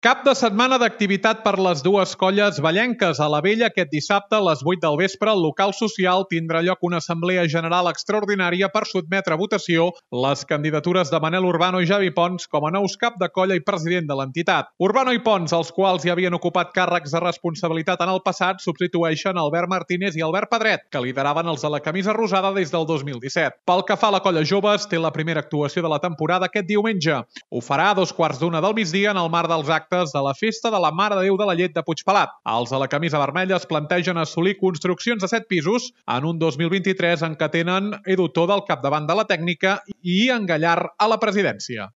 Cap de setmana d'activitat per les dues colles vallenques. A la Vella, aquest dissabte, a les 8 del vespre, al local social tindrà lloc una assemblea general extraordinària per sotmetre a votació les candidatures de Manel Urbano i Javi Pons com a nous cap de colla i president de l'entitat. Urbano i Pons, els quals ja havien ocupat càrrecs de responsabilitat en el passat, substitueixen Albert Martínez i Albert Pedret, que lideraven els de la camisa rosada des del 2017. Pel que fa a la colla joves, té la primera actuació de la temporada aquest diumenge. Ho farà a 2:15 del migdia en el marc dels actes de la Festa de la Mare de Déu de la Llet de Puigpelat. Els de la camisa vermella es plantegen assolir construccions de 7 pisos en un 2023 en què tenen Edu Toda al capdavant de la tècnica i en Gallar a la presidència.